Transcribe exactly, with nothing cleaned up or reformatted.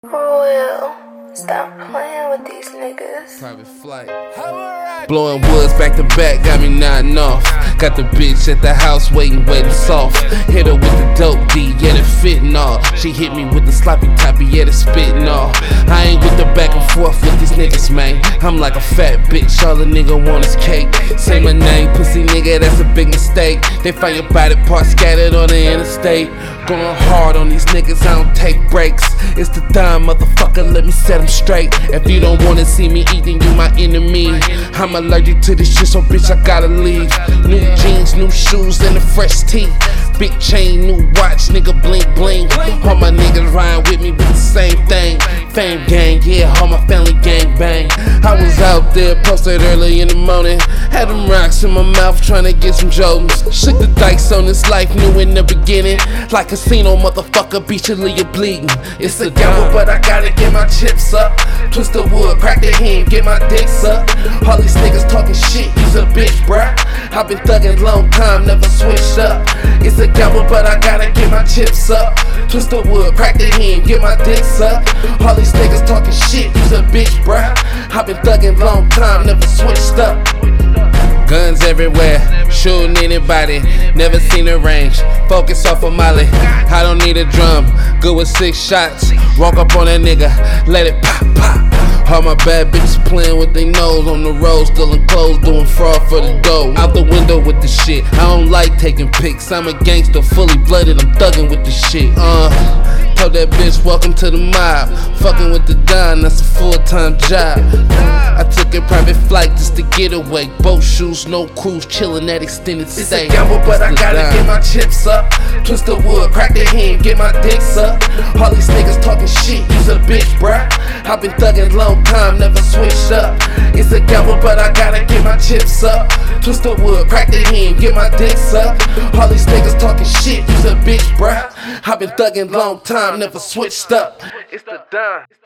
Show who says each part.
Speaker 1: Royal, stop playing with these niggas.
Speaker 2: Private flight. Blowing woods back to back, got me nodding off. Got the bitch at the house waiting, waiting soft. Hit her with the dope D, yeah, the fitting all. She hit me with the sloppy toppy, yeah, the spitting all. I ain't with the back and forth with these niggas, man. I'm like a fat bitch, all a nigga want is cake. Say my name, pussy nigga, that's a big mistake. They find your body parts scattered on the interstate. Going hard on these niggas, I don't take breaks. It's the dime, motherfucker, let me set them straight. If you don't wanna see me eating, you my enemy. I'm allergic to this shit, so bitch, I gotta leave. New jeans, new shoes, and a fresh tee. Big chain, new watch, nigga, blink, blink. All my niggas riding with me with the same thing. Fame gang, yeah, all my family gang bang. I was out there, posted early in the morning. Had them rocks in my mouth, trying to get some Jordans. Shook the dice on this life, new in the beginning. Like casino, motherfucker, beat you till you're bleeding. It's a gamble, but I gotta get my chips up. Twist the wood, crack the hand, get my dicks up. All these niggas talking shit, you's a bitch, bruh. I've been thuggin' long time, never switched up. It's a gamble, but I gotta get my chips up. Twist the wood, crack the hand, get my dicks up. All these niggas talking shit, you's a bitch, bruh. I've been thuggin' long time, never switched up. Guns everywhere, shooting anybody. Never seen a range, focus off of Molly. I don't need a drum, good with six shots. Walk up on that nigga, let it pop, pop. All my bad bitches playing with their nose on the road, stealing clothes, doing fraud for the dough. Out the window with the shit, I don't like taking pics. I'm a gangster, fully blooded, I'm thugging with the shit. Uh, told that bitch, welcome to the mob. Fucking with the Don, that's a full-time job. I took a private flight just to get away. Boat shoes, no cruise, chillin' at extended stay.
Speaker 1: It's a gamble, but I gotta get my chips up. Twist the wood, crack the hand, get my dicks up. All these niggas talking shit, you's a bitch, bruh. I've been thuggin' long time, never switched up. It's a gamble, but I gotta get my chips up. Twist the wood, crack the hand, get my dicks up. All these niggas talking shit, you's a bitch, bruh. I've been thuggin' long time, never switched up. It's the dime.